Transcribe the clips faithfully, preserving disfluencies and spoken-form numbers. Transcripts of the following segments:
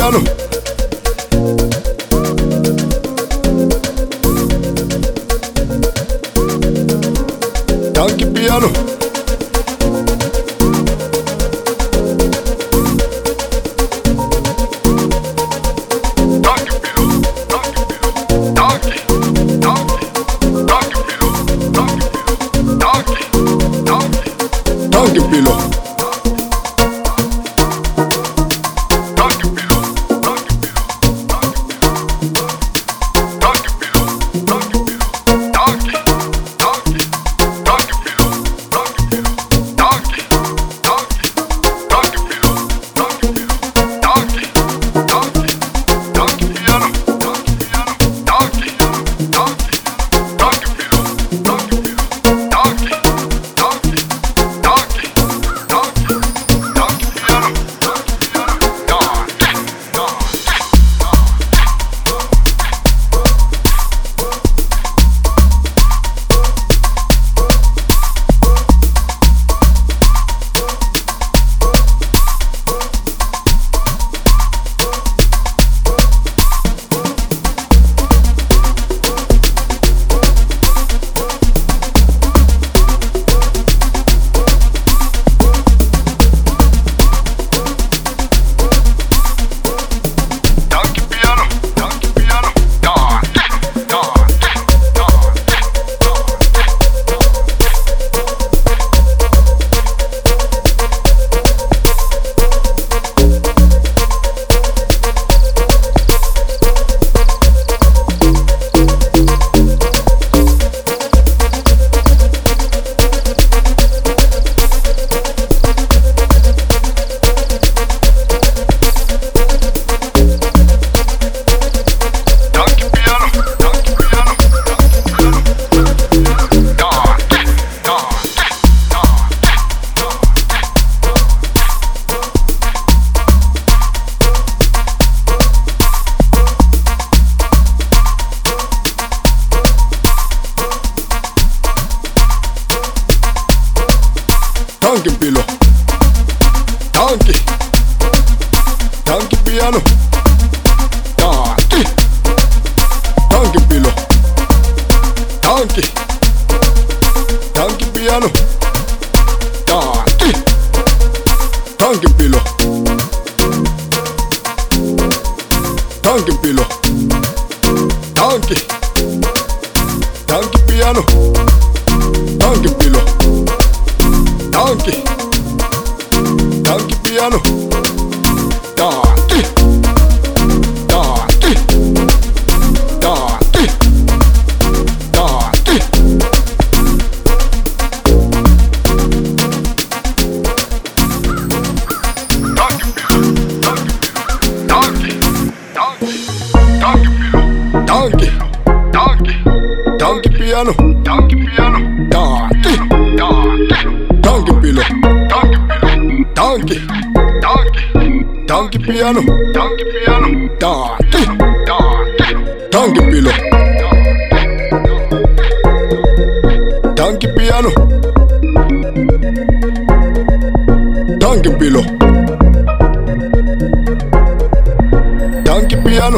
piano. Donkey piano. Donkey pillow. Donkey pillow. Donkey. Donkey piano. Donkey. Donkey pillow. Donkey. Donkey piano. Donkey. Donkey pillow. Donkey pillow. Donkey. Donkey piano. Donkey pillow. Donkey, donkey piano, donkey, donkey, donkey, donkey. Donkey, donkey, donkey piano, donkey piano, donkey, donkey. Donkey pillow, donkey pillow, donkey, donkey, donkey piano, donkey piano, donkey, donkey, donkey pillow, donkey piano, donkey pillow, donkey piano,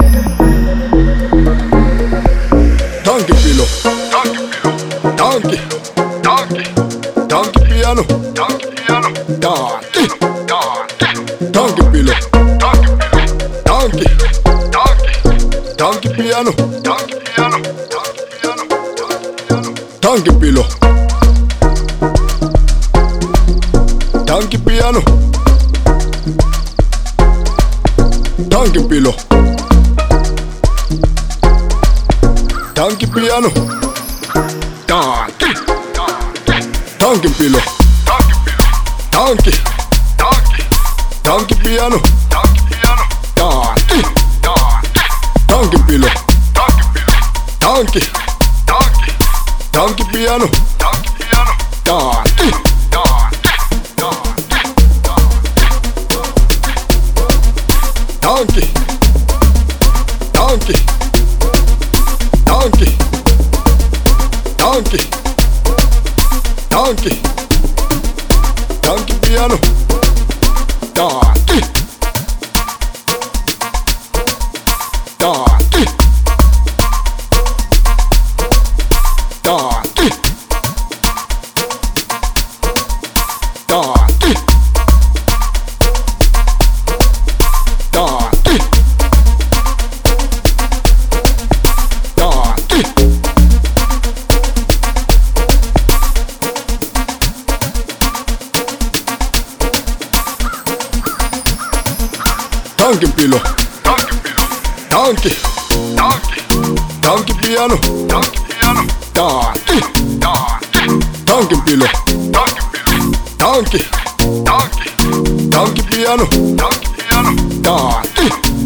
donkey pillow, donkey pillow, donkey, donkey. Donkey piano, donkey piano, donkey, donkey, donkey pillow, donkey pillow, donkey, donkey, donkey piano, donkey piano, donkey piano, donkey pillow, donkey piano, donkey pillow, donkey piano, donkey. Donkey pillow, donkey pillow, donkey, donkey, donkey piano, donkey piano, donkey, donkey, donkey pillow, donkey pillow, donkey, donkey, donkey piano, donkey piano, donkey, donkey, donkey, donkey, donkey, donkey. Donkey, donkey piano, donkey, donkey, donkey, donkey piano, donkey piano, donkey, donkey, donkey pillow, donkey pillow, donkey, donkey, donkey piano, donkey piano, donkey.